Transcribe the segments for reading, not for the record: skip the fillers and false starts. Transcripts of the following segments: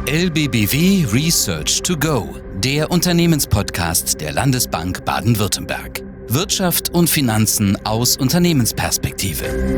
LBBW Research to Go, der Unternehmenspodcast der Landesbank Baden-Württemberg. Wirtschaft und Finanzen aus Unternehmensperspektive.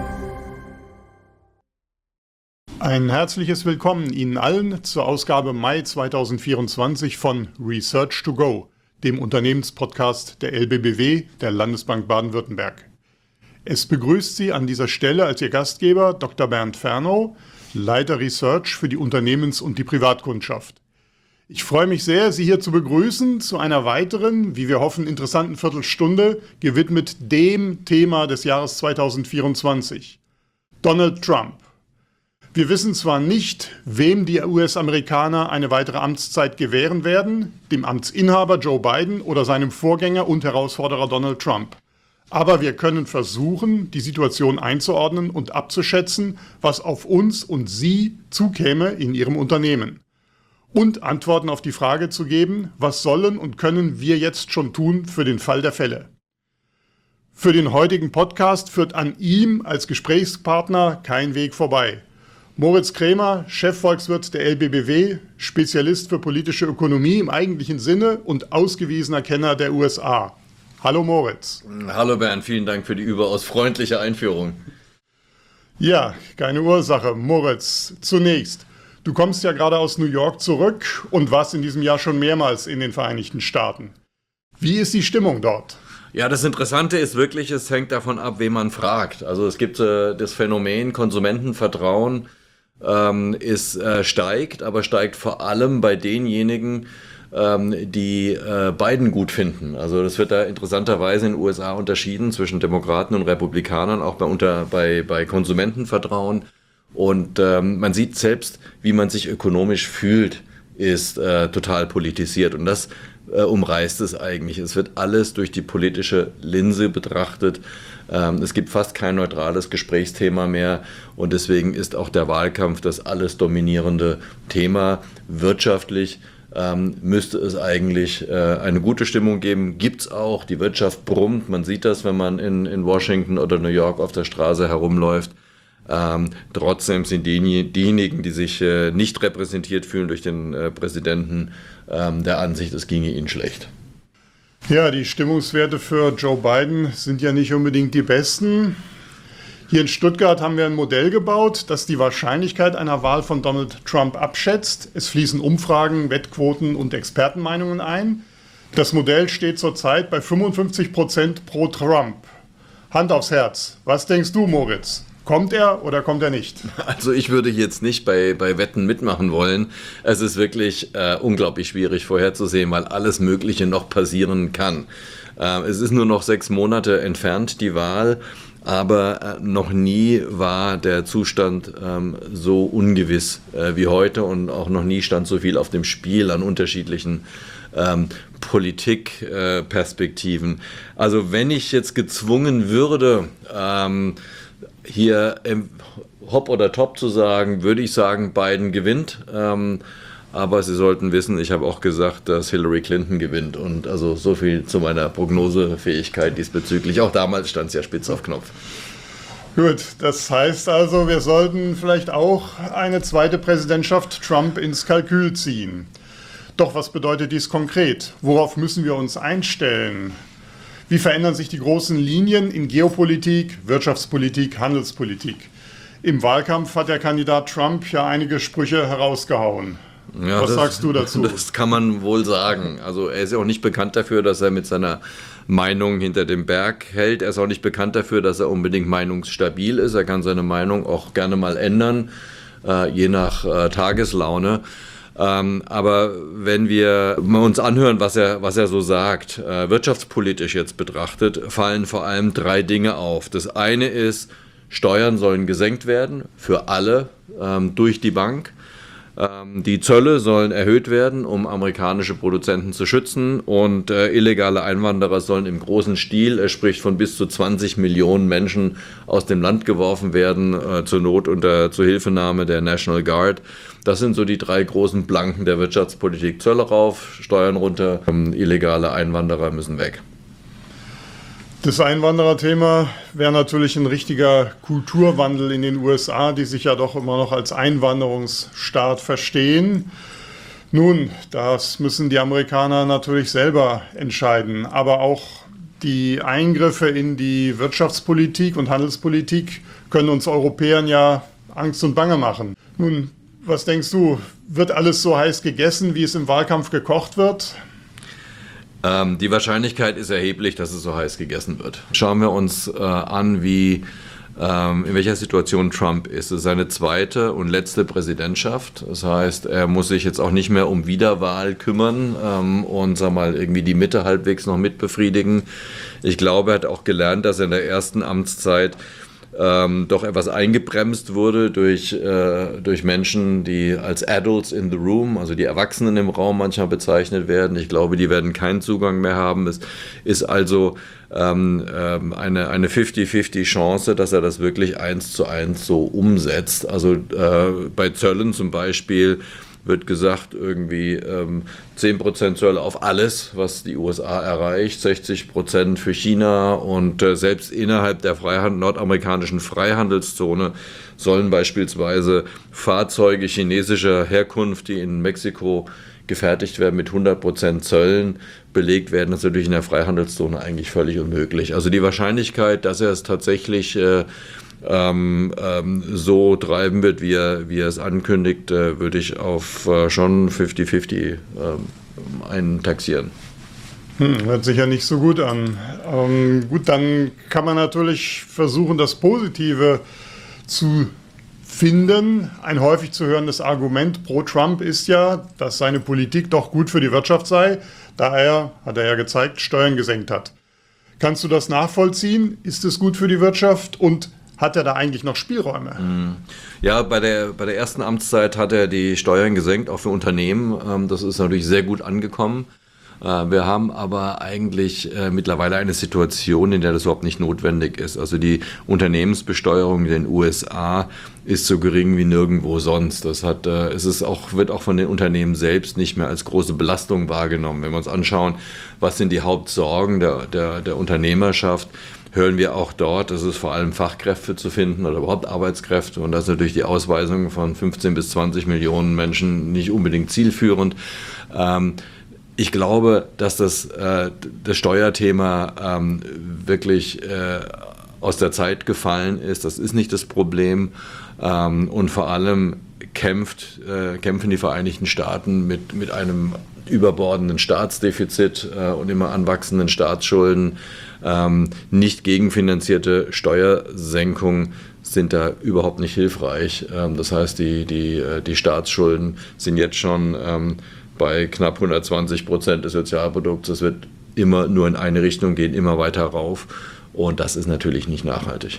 Ein herzliches Willkommen Ihnen allen zur Ausgabe Mai 2024 von Research to Go, dem Unternehmenspodcast der LBBW, der Landesbank Baden-Württemberg. Es begrüßt Sie an dieser Stelle als Ihr Gastgeber Dr. Bernd Fernow, Leiter Research für die Unternehmens- und die Privatkundschaft. Ich freue mich sehr, Sie hier zu begrüßen zu einer weiteren, wie wir hoffen, interessanten Viertelstunde, gewidmet dem Thema des Jahres 2024. Donald Trump. Wir wissen zwar nicht, wem die US-Amerikaner eine weitere Amtszeit gewähren werden, dem Amtsinhaber Joe Biden oder seinem Vorgänger und Herausforderer Donald Trump. Aber wir können versuchen, die Situation einzuordnen und abzuschätzen, was auf uns und Sie zukäme in Ihrem Unternehmen. Und Antworten auf die Frage zu geben, was sollen und können wir jetzt schon tun für den Fall der Fälle. Für den heutigen Podcast führt an ihm als Gesprächspartner kein Weg vorbei. Moritz Krämer, Chefvolkswirt der LBBW, Spezialist für politische Ökonomie im eigentlichen Sinne und ausgewiesener Kenner der USA. Hallo Moritz. Hallo Bernd, vielen Dank für die überaus freundliche Einführung. Ja, keine Ursache. Moritz, zunächst, du kommst ja gerade aus New York zurück und warst in diesem Jahr schon mehrmals in den Vereinigten Staaten. Wie ist die Stimmung dort? Ja, das Interessante ist wirklich, es hängt davon ab, wen man fragt. Also es gibt das Phänomen, Konsumentenvertrauen steigt, aber steigt vor allem bei denjenigen, die Biden gut finden. Also das wird da interessanterweise in den USA unterschieden zwischen Demokraten und Republikanern, auch bei Konsumentenvertrauen. Und man sieht selbst, wie man sich ökonomisch fühlt, ist total politisiert. Und das umreißt es eigentlich. Es wird alles durch die politische Linse betrachtet. Es gibt fast kein neutrales Gesprächsthema mehr. Und deswegen ist auch der Wahlkampf das alles dominierende Thema. Wirtschaftlich müsste es eigentlich eine gute Stimmung geben. Gibt's auch. Die Wirtschaft brummt. Man sieht das, wenn man in Washington oder New York auf der Straße herumläuft. Trotzdem sind diejenigen, die sich nicht repräsentiert fühlen durch den Präsidenten, der Ansicht, es ginge ihnen schlecht. Ja, die Stimmungswerte für Joe Biden sind ja nicht unbedingt die besten. Hier in Stuttgart haben wir ein Modell gebaut, das die Wahrscheinlichkeit einer Wahl von Donald Trump abschätzt. Es fließen Umfragen, Wettquoten und Expertenmeinungen ein. Das Modell steht zurzeit bei 55% pro Trump. Hand aufs Herz. Was denkst du, Moritz? Kommt er oder kommt er nicht? Also ich würde jetzt nicht bei Wetten mitmachen wollen. Es ist wirklich unglaublich schwierig vorherzusehen, weil alles Mögliche noch passieren kann. Es ist nur noch 6 Monate entfernt, die Wahl. Aber noch nie war der Zustand so ungewiss wie heute und auch noch nie stand so viel auf dem Spiel an unterschiedlichen Politikperspektiven. Also wenn ich jetzt gezwungen würde, hier hopp oder top zu sagen, würde ich sagen, Biden gewinnt. Aber Sie sollten wissen, ich habe auch gesagt, dass Hillary Clinton gewinnt. Und also so viel zu meiner Prognosefähigkeit diesbezüglich. Auch damals stand es ja spitz auf Knopf. Gut, das heißt also, wir sollten vielleicht auch eine zweite Präsidentschaft Trump ins Kalkül ziehen. Doch was bedeutet dies konkret? Worauf müssen wir uns einstellen? Wie verändern sich die großen Linien in Geopolitik, Wirtschaftspolitik, Handelspolitik? Im Wahlkampf hat der Kandidat Trump ja einige Sprüche herausgehauen. Ja, was sagst du dazu? Das kann man wohl sagen. Also er ist ja auch nicht bekannt dafür, dass er mit seiner Meinung hinter dem Berg hält. Er ist auch nicht bekannt dafür, dass er unbedingt meinungsstabil ist. Er kann seine Meinung auch gerne mal ändern, je nach Tageslaune. Aber wenn wir uns anhören, was er so sagt, wirtschaftspolitisch jetzt betrachtet, fallen vor allem 3 Dinge auf. Das eine ist, Steuern sollen gesenkt werden für alle durch die Bank. Die Zölle sollen erhöht werden, um amerikanische Produzenten zu schützen, und illegale Einwanderer sollen im großen Stil, er spricht von bis zu 20 Millionen Menschen, aus dem Land geworfen werden, zur Not unter Zuhilfenahme der National Guard. Das sind so die 3 großen Planken der Wirtschaftspolitik. Zölle rauf, Steuern runter, illegale Einwanderer müssen weg. Das Einwandererthema wäre natürlich ein richtiger Kulturwandel in den USA, die sich ja doch immer noch als Einwanderungsstaat verstehen. Nun, das müssen die Amerikaner natürlich selber entscheiden, aber auch die Eingriffe in die Wirtschaftspolitik und Handelspolitik können uns Europäern ja Angst und Bange machen. Nun, was denkst du, wird alles so heiß gegessen, wie es im Wahlkampf gekocht wird? Die Wahrscheinlichkeit ist erheblich, dass es so heiß gegessen wird. Schauen wir uns an, in welcher Situation Trump ist. Es ist seine zweite und letzte Präsidentschaft. Das heißt, er muss sich jetzt auch nicht mehr um Wiederwahl kümmern und irgendwie die Mitte halbwegs noch mitbefriedigen. Ich glaube, er hat auch gelernt, dass er in der ersten Amtszeit doch etwas eingebremst wurde durch Menschen, die als Adults in the Room, also die Erwachsenen im Raum manchmal bezeichnet werden. Ich glaube, die werden keinen Zugang mehr haben. Es ist also eine 50-50 Chance, dass er das wirklich 1:1 so umsetzt. Also bei Zöllen zum Beispiel wird gesagt, irgendwie 10% Zölle auf alles, was die USA erreicht, 60% für China und selbst innerhalb der nordamerikanischen Freihandelszone sollen beispielsweise Fahrzeuge chinesischer Herkunft, die in Mexiko gefertigt werden, mit 100% Zöllen belegt werden. Das ist natürlich in der Freihandelszone eigentlich völlig unmöglich. Also die Wahrscheinlichkeit, dass er es tatsächlich so treiben wird, wie er es ankündigt, würde ich auf schon 50-50 eintaxieren. Hört sich ja nicht so gut an. Gut, dann kann man natürlich versuchen, das Positive zu finden. Ein häufig zu hörendes Argument pro Trump ist ja, dass seine Politik doch gut für die Wirtschaft sei, da er, hat er ja gezeigt, Steuern gesenkt hat. Kannst du das nachvollziehen? Ist es gut für die Wirtschaft und hat er da eigentlich noch Spielräume? Ja, bei der ersten Amtszeit hat er die Steuern gesenkt, auch für Unternehmen. Das ist natürlich sehr gut angekommen. Wir haben aber eigentlich mittlerweile eine Situation, in der das überhaupt nicht notwendig ist. Also die Unternehmensbesteuerung in den USA ist so gering wie nirgendwo sonst. Wird auch von den Unternehmen selbst nicht mehr als große Belastung wahrgenommen. Wenn wir uns anschauen, was sind die Hauptsorgen der Unternehmerschaft, hören wir auch dort, es ist vor allem Fachkräfte zu finden oder überhaupt Arbeitskräfte. Und das ist natürlich die Ausweisung von 15 bis 20 Millionen Menschen nicht unbedingt zielführend. Ich glaube, dass das Steuerthema wirklich aus der Zeit gefallen ist. Das ist nicht das Problem. Und vor allem kämpfen die Vereinigten Staaten mit einem überbordenden Staatsdefizit und immer anwachsenden Staatsschulden. Nicht gegenfinanzierte Steuersenkungen sind da überhaupt nicht hilfreich. Das heißt, die Staatsschulden sind jetzt schon bei knapp 120% des Sozialprodukts. Es wird immer nur in eine Richtung gehen, immer weiter rauf. Und das ist natürlich nicht nachhaltig.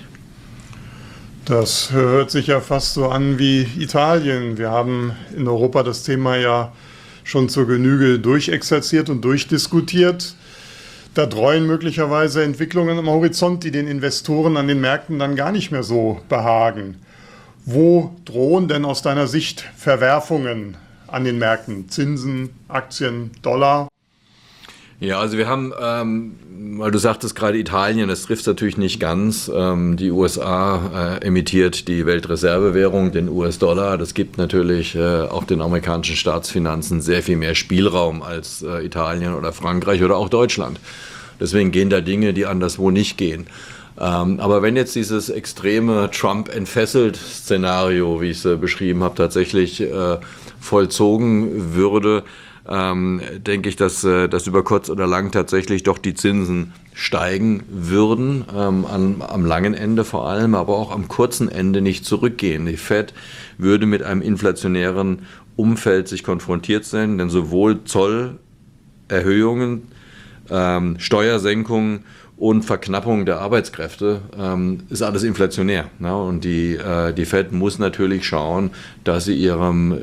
Das hört sich ja fast so an wie Italien. Wir haben in Europa das Thema ja schon zur Genüge durchexerziert und durchdiskutiert. Da dreuen möglicherweise Entwicklungen am Horizont, die den Investoren an den Märkten dann gar nicht mehr so behagen. Wo drohen denn aus deiner Sicht Verwerfungen an den Märkten? Zinsen, Aktien, Dollar? Ja, also wir haben, weil du sagtest gerade Italien, das trifft natürlich nicht ganz. Die USA emittiert die Weltreservewährung, den US-Dollar. Das gibt natürlich auch den amerikanischen Staatsfinanzen sehr viel mehr Spielraum als Italien oder Frankreich oder auch Deutschland. Deswegen gehen da Dinge, die anderswo nicht gehen. Aber wenn jetzt dieses extreme Trump-entfesselt-Szenario, wie ich es beschrieben habe, tatsächlich vollzogen würde, denke ich, dass über kurz oder lang tatsächlich doch die Zinsen steigen würden, am langen Ende vor allem, aber auch am kurzen Ende nicht zurückgehen. Die Fed würde mit einem inflationären Umfeld sich konfrontiert sein, denn sowohl Zollerhöhungen, Steuersenkungen und Verknappung der Arbeitskräfte ist alles inflationär. Ne? Und die Fed muss natürlich schauen, dass sie ihrem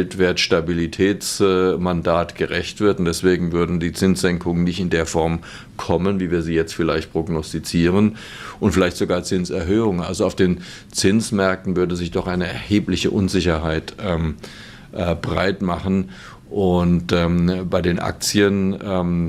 Geldwertstabilitätsmandat gerecht wird. Und deswegen würden die Zinssenkungen nicht in der Form kommen, wie wir sie jetzt vielleicht prognostizieren. Und vielleicht sogar Zinserhöhungen. Also auf den Zinsmärkten würde sich doch eine erhebliche Unsicherheit breit machen. Und bei den Aktien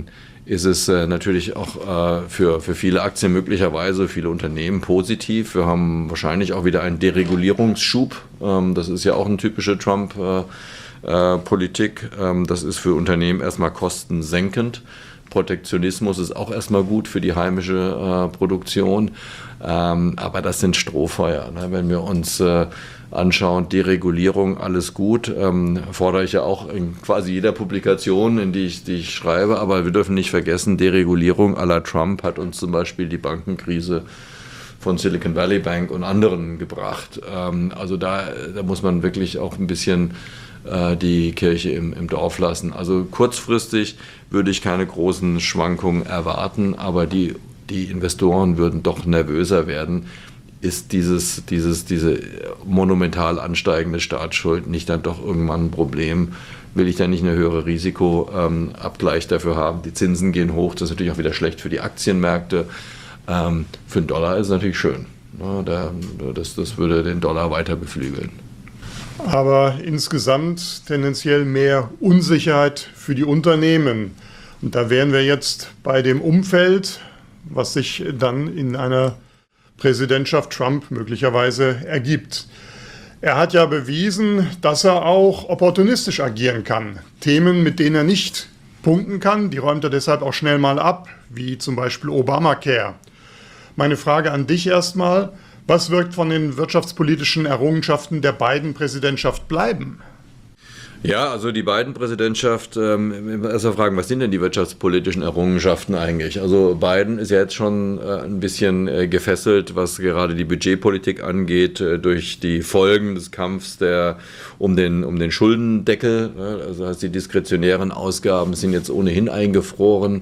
ist es natürlich auch für viele Aktien möglicherweise, viele Unternehmen positiv. Wir haben wahrscheinlich auch wieder einen Deregulierungsschub. Das ist ja auch eine typische Trump-Politik. Das ist für Unternehmen erstmal kostensenkend. Protektionismus ist auch erstmal gut für die heimische Produktion. Aber das sind Strohfeuer. Ne? Wenn wir uns anschauen, Deregulierung, alles gut, fordere ich ja auch in quasi jeder Publikation, in die ich schreibe, aber wir dürfen nicht vergessen, Deregulierung à la Trump hat uns zum Beispiel die Bankenkrise von Silicon Valley Bank und anderen gebracht. Also da muss man wirklich auch ein bisschen die Kirche im Dorf lassen. Also kurzfristig würde ich keine großen Schwankungen erwarten, aber die Investoren würden doch nervöser werden. Ist diese monumental ansteigende Staatsschuld nicht dann doch irgendwann ein Problem? Will ich dann nicht eine höhere Risikoabgleich dafür haben? Die Zinsen gehen hoch, das ist natürlich auch wieder schlecht für die Aktienmärkte. Für den Dollar ist es natürlich schön. Das würde den Dollar weiter beflügeln. Aber insgesamt tendenziell mehr Unsicherheit für die Unternehmen. Und da wären wir jetzt bei dem Umfeld, was sich dann in einer Präsidentschaft Trump möglicherweise ergibt. Er hat ja bewiesen, dass er auch opportunistisch agieren kann. Themen, mit denen er nicht punkten kann, die räumt er deshalb auch schnell mal ab, wie zum Beispiel Obamacare. Meine Frage an dich erstmal, was wird von den wirtschaftspolitischen Errungenschaften der Biden-Präsidentschaft bleiben? Ja, also die Biden-Präsidentschaft, erstmal fragen, was sind denn die wirtschaftspolitischen Errungenschaften eigentlich? Also Biden ist ja jetzt schon ein bisschen gefesselt, was gerade die Budgetpolitik angeht, durch die Folgen des Kampfs um den Schuldendeckel. Also die diskretionären Ausgaben sind jetzt ohnehin eingefroren.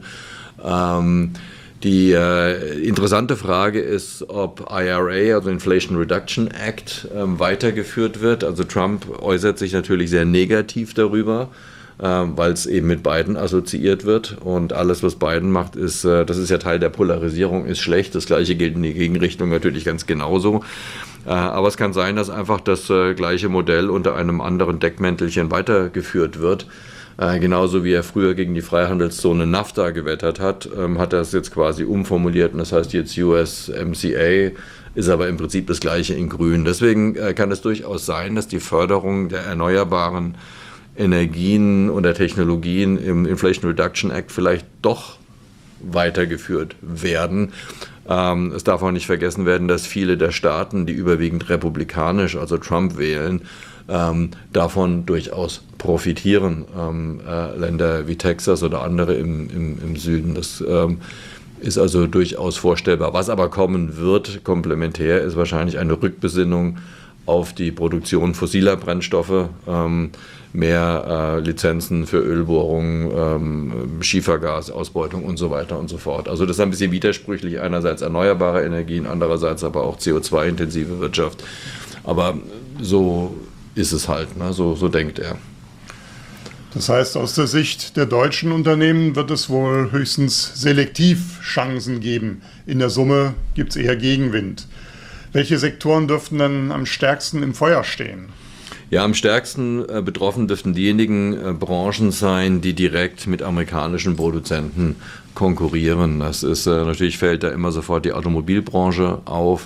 Die interessante Frage ist, ob IRA, also Inflation Reduction Act, weitergeführt wird. Also Trump äußert sich natürlich sehr negativ darüber, weil es eben mit Biden assoziiert wird. Und alles, was Biden macht, das ist ja Teil der Polarisierung, ist schlecht. Das Gleiche gilt in die Gegenrichtung natürlich ganz genauso. Aber es kann sein, dass einfach das gleiche Modell unter einem anderen Deckmäntelchen weitergeführt wird. Genauso wie er früher gegen die Freihandelszone NAFTA gewettert hat, hat er es jetzt quasi umformuliert und das heißt jetzt USMCA, ist aber im Prinzip das Gleiche in Grün. Deswegen kann es durchaus sein, dass die Förderung der erneuerbaren Energien und der Technologien im Inflation Reduction Act vielleicht doch weitergeführt werden. Es darf auch nicht vergessen werden, dass viele der Staaten, die überwiegend republikanisch, also Trump wählen, davon durchaus profitieren. Länder wie Texas oder andere im Süden. Das ist also durchaus vorstellbar. Was aber kommen wird, komplementär, ist wahrscheinlich eine Rückbesinnung auf die Produktion fossiler Brennstoffe, mehr Lizenzen für Ölbohrungen, Schiefergasausbeutung und so weiter und so fort. Also das ist ein bisschen widersprüchlich, einerseits erneuerbare Energien, andererseits aber auch CO2-intensive Wirtschaft. Aber so ist es halt, ne? So denkt er. Das heißt, aus der Sicht der deutschen Unternehmen wird es wohl höchstens selektiv Chancen geben. In der Summe gibt es eher Gegenwind. Welche Sektoren dürften dann am stärksten im Feuer stehen? Ja, am stärksten betroffen dürften diejenigen Branchen sein, die direkt mit amerikanischen Produzenten konkurrieren. Das ist natürlich fällt da immer sofort die Automobilbranche auf.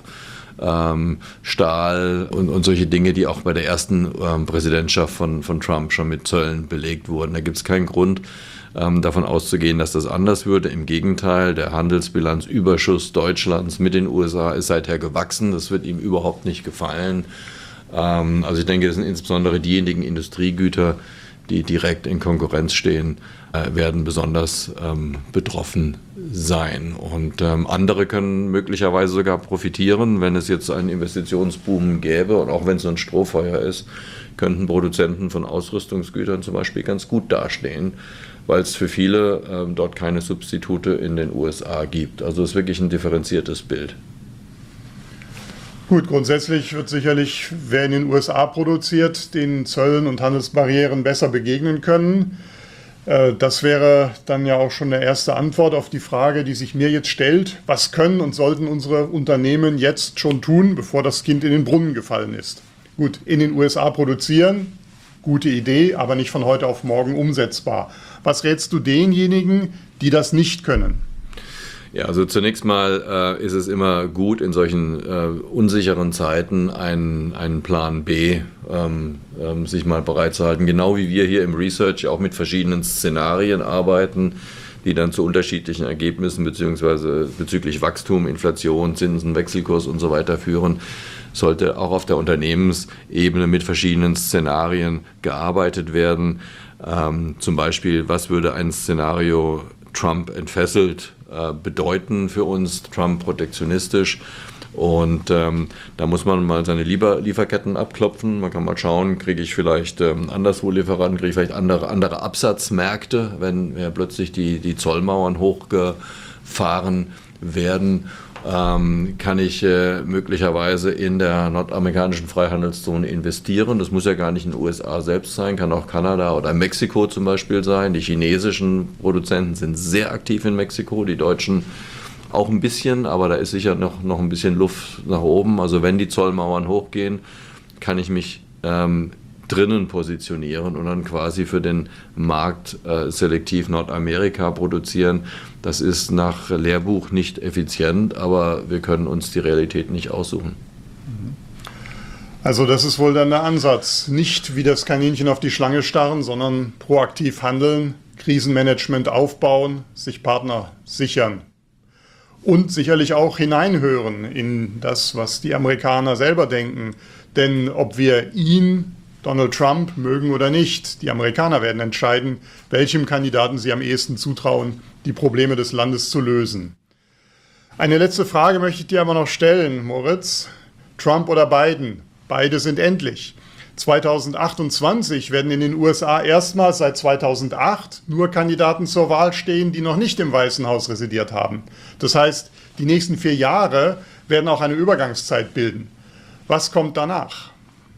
Stahl und solche Dinge, die auch bei der ersten Präsidentschaft von Trump schon mit Zöllen belegt wurden. Da gibt es keinen Grund, davon auszugehen, dass das anders würde. Im Gegenteil, der Handelsbilanzüberschuss Deutschlands mit den USA ist seither gewachsen. Das wird ihm überhaupt nicht gefallen. Also ich denke, das sind insbesondere diejenigen Industriegüter, die direkt in Konkurrenz stehen, werden besonders betroffen sein. Und andere können möglicherweise sogar profitieren, wenn es jetzt einen Investitionsboom gäbe und auch wenn es so ein Strohfeuer ist, könnten Produzenten von Ausrüstungsgütern zum Beispiel ganz gut dastehen, weil es für viele dort keine Substitute in den USA gibt. Also es ist wirklich ein differenziertes Bild. Gut, grundsätzlich wird sicherlich, wer in den USA produziert, den Zöllen und Handelsbarrieren besser begegnen können. Das wäre dann ja auch schon eine erste Antwort auf die Frage, die sich mir jetzt stellt. Was können und sollten unsere Unternehmen jetzt schon tun, bevor das Kind in den Brunnen gefallen ist? Gut, in den USA produzieren, Gute Idee, aber nicht von heute auf morgen umsetzbar. Was rätst du denjenigen, die das nicht können? Ja, also zunächst mal ist es immer gut, in solchen unsicheren Zeiten einen Plan B sich mal bereitzuhalten. Genau wie wir hier im Research auch mit verschiedenen Szenarien arbeiten, die dann zu unterschiedlichen Ergebnissen beziehungsweise bezüglich Wachstum, Inflation, Zinsen, Wechselkurs und so weiter führen, sollte auch auf der Unternehmensebene mit verschiedenen Szenarien gearbeitet werden. Zum Beispiel, was würde ein Szenario Trump entfesselt bedeuten für uns, Trump protektionistisch. Und da muss man mal seine Lieferketten abklopfen. Man kann mal schauen, kriege ich vielleicht anderswo Lieferanten, kriege ich vielleicht andere Absatzmärkte, wenn plötzlich die Zollmauern hochgefahren werden. Kann ich möglicherweise in der nordamerikanischen Freihandelszone investieren. Das muss ja gar nicht in den USA selbst sein, kann auch Kanada oder Mexiko zum Beispiel sein. Die chinesischen Produzenten sind sehr aktiv in Mexiko, die Deutschen auch ein bisschen, aber da ist sicher noch ein bisschen Luft nach oben. Also wenn die Zollmauern hochgehen, kann ich mich drinnen positionieren und dann quasi für den Markt selektiv Nordamerika produzieren. Das ist nach Lehrbuch nicht effizient, aber wir können uns die Realität nicht aussuchen. Also das ist wohl dann der Ansatz. Nicht wie das Kaninchen auf die Schlange starren, sondern proaktiv handeln, Krisenmanagement aufbauen, sich Partner sichern. Und sicherlich auch hineinhören in das, was die Amerikaner selber denken. Denn ob wir Donald Trump mögen oder nicht, die Amerikaner werden entscheiden, welchem Kandidaten sie am ehesten zutrauen, die Probleme des Landes zu lösen. Eine letzte Frage möchte ich dir aber noch stellen, Moritz. Trump oder Biden? Beide sind endlich. 2028 werden in den USA erstmals seit 2008 nur Kandidaten zur Wahl stehen, die noch nicht im Weißen Haus residiert haben. Das heißt, die nächsten 4 Jahre werden auch eine Übergangszeit bilden. Was kommt danach?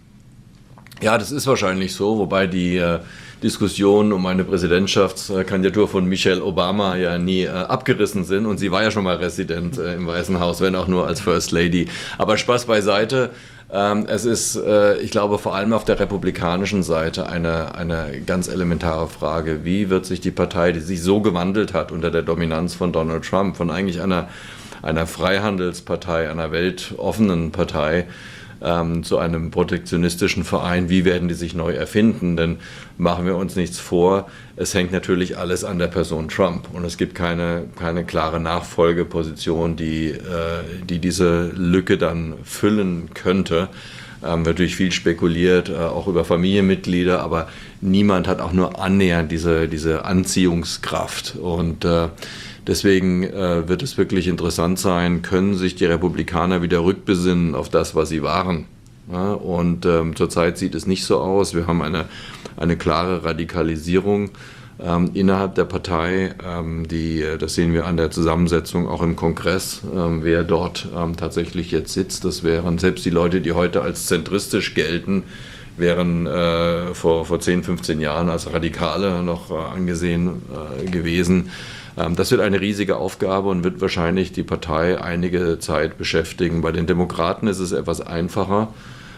Ja, das ist wahrscheinlich so, wobei die Diskussionen um eine Präsidentschaftskandidatur von Michelle Obama ja nie abgerissen sind. Und sie war ja schon mal Resident im Weißen Haus, wenn auch nur als First Lady. Aber Spaß beiseite. Es ist, ich glaube, vor allem auf der republikanischen Seite eine ganz elementare Frage. Wie wird sich die Partei, die sich so gewandelt hat unter der Dominanz von Donald Trump, von eigentlich einer Freihandelspartei, einer weltoffenen Partei, zu einem protektionistischen Verein, wie werden die sich neu erfinden? Denn machen wir uns nichts vor, es hängt natürlich alles an der Person Trump und es gibt keine klare Nachfolgeposition, die diese Lücke dann füllen könnte. Wird natürlich viel spekuliert, auch über Familienmitglieder, aber niemand hat auch nur annähernd diese Anziehungskraft und deswegen wird es wirklich interessant sein, können sich die Republikaner wieder rückbesinnen auf das, was sie waren. Ja, und zurzeit sieht es nicht so aus. Wir haben eine klare Radikalisierung innerhalb der Partei. Das sehen wir an der Zusammensetzung auch im Kongress, wer dort tatsächlich jetzt sitzt. Das wären selbst die Leute, die heute als zentristisch gelten, wären vor 10, 15 Jahren als Radikale noch angesehen gewesen. Das wird eine riesige Aufgabe und wird wahrscheinlich die Partei einige Zeit beschäftigen. Bei den Demokraten ist es etwas einfacher,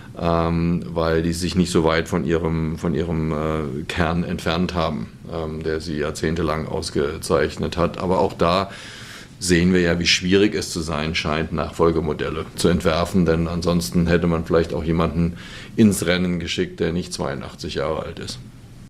weil die sich nicht so weit von ihrem Kern entfernt haben, der sie jahrzehntelang ausgezeichnet hat. Aber auch da sehen wir ja, wie schwierig es zu sein scheint, Nachfolgemodelle zu entwerfen, denn ansonsten hätte man vielleicht auch jemanden ins Rennen geschickt, der nicht 82 Jahre alt ist.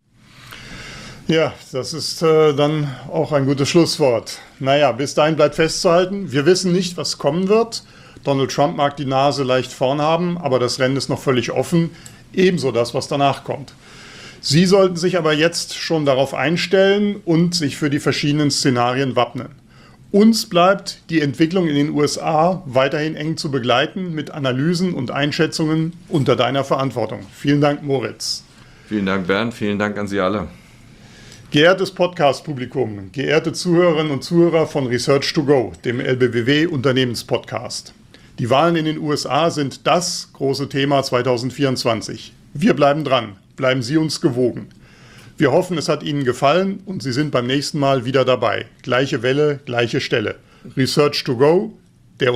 Ja, das ist dann auch ein gutes Schlusswort. Naja, bis dahin bleibt festzuhalten, wir wissen nicht, was kommen wird. Donald Trump mag die Nase leicht vorn haben, aber das Rennen ist noch völlig offen. Ebenso das, was danach kommt. Sie sollten sich aber jetzt schon darauf einstellen und sich für die verschiedenen Szenarien wappnen. Uns bleibt die Entwicklung in den USA weiterhin eng zu begleiten mit Analysen und Einschätzungen unter deiner Verantwortung. Vielen Dank, Moritz. Vielen Dank, Bernd. Vielen Dank an Sie alle. Geehrtes Podcast-Publikum, geehrte Zuhörerinnen und Zuhörer von Research2Go, dem LBBW-Unternehmenspodcast. Die Wahlen in den USA sind das große Thema 2024. Wir bleiben dran, bleiben Sie uns gewogen. Wir hoffen, es hat Ihnen gefallen und Sie sind beim nächsten Mal wieder dabei. Gleiche Welle, gleiche Stelle. Research2Go, der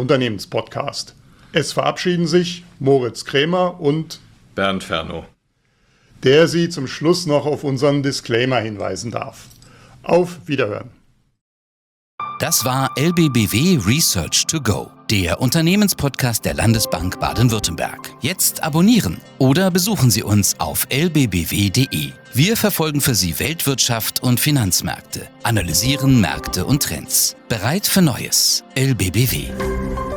Unternehmenspodcast. Es verabschieden sich Moritz Krämer und Bernd Fernow. der Sie zum Schluss noch auf unseren Disclaimer hinweisen darf. Auf Wiederhören. Das war LBBW Research to Go, der Unternehmenspodcast der Landesbank Baden-Württemberg. Jetzt abonnieren oder besuchen Sie uns auf lbbw.de. Wir verfolgen für Sie Weltwirtschaft und Finanzmärkte, analysieren Märkte und Trends. Bereit für Neues. LBBW.